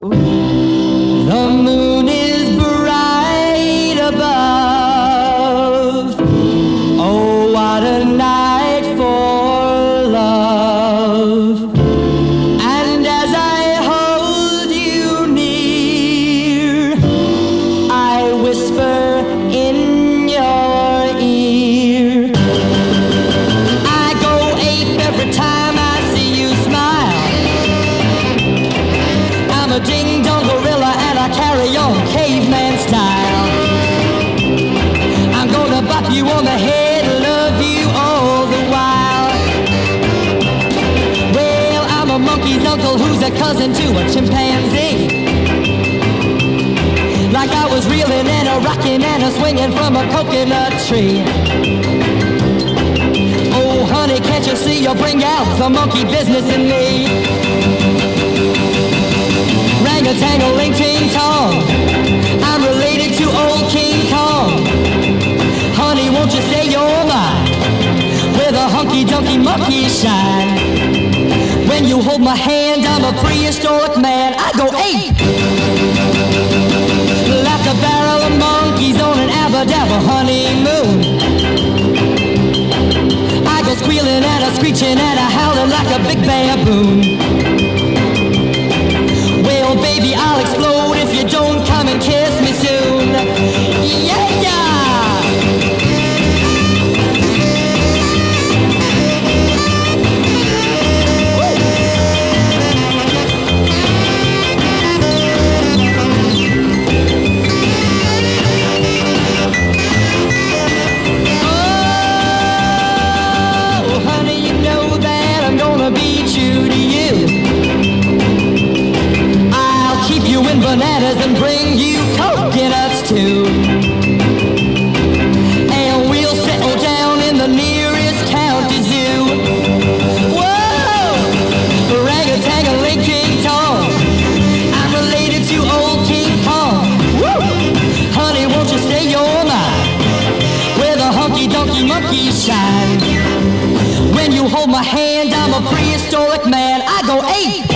The moon is bright above. Oh, what a night for love. And as I hold you near, I whisper in your ear. I go ape every time I see you smile. I'm a ding-dong gorilla and I carry on caveman style. I'm gonna bop you on the head, love you all the while. Well, I'm a monkey's uncle who's a cousin to a chimpanzee. Like I was reeling and a rocking and a swinging from a coconut tree. Oh, honey, can't you see you bring out the monkey business in me? Rang-a-tangle-ling ting tong, I'm related to old King Kong. Honey, won't you say you're mine, where the hunky-dunky monkeys shine. When you hold my hand, I'm a prehistoric man, I go ape. Like a barrel of monkeys on an abba-dabba honeymoon. I go squealing and a screeching and a howling like a big baboon. Well, baby, I'll explode if you don't come and kiss me soon. Yeah, yeah! Oh, honey, you know that I'm gonna be true to you. Keep you in bananas and bring you coconuts too. And we'll settle down in the nearest county zoo. Whoa! Rang-a-tang-a-ling King Kong, I'm related to old King Kong. Woo! Honey, won't you say you're mine, where the hunky-dunky monkeys shine. When you hold my hand, I'm a prehistoric man, I go ape.